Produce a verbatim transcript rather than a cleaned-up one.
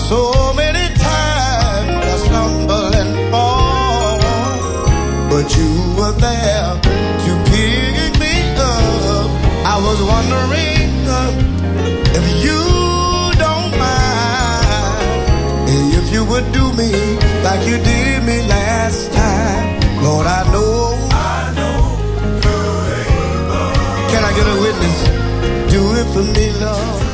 So many times I stumble and fall, but you were there to pick me up. I was wondering uh, if you don't mind, if you would do me like you did me last time. Lord, I know, I know, can I get a witness? Do it for me, Lord.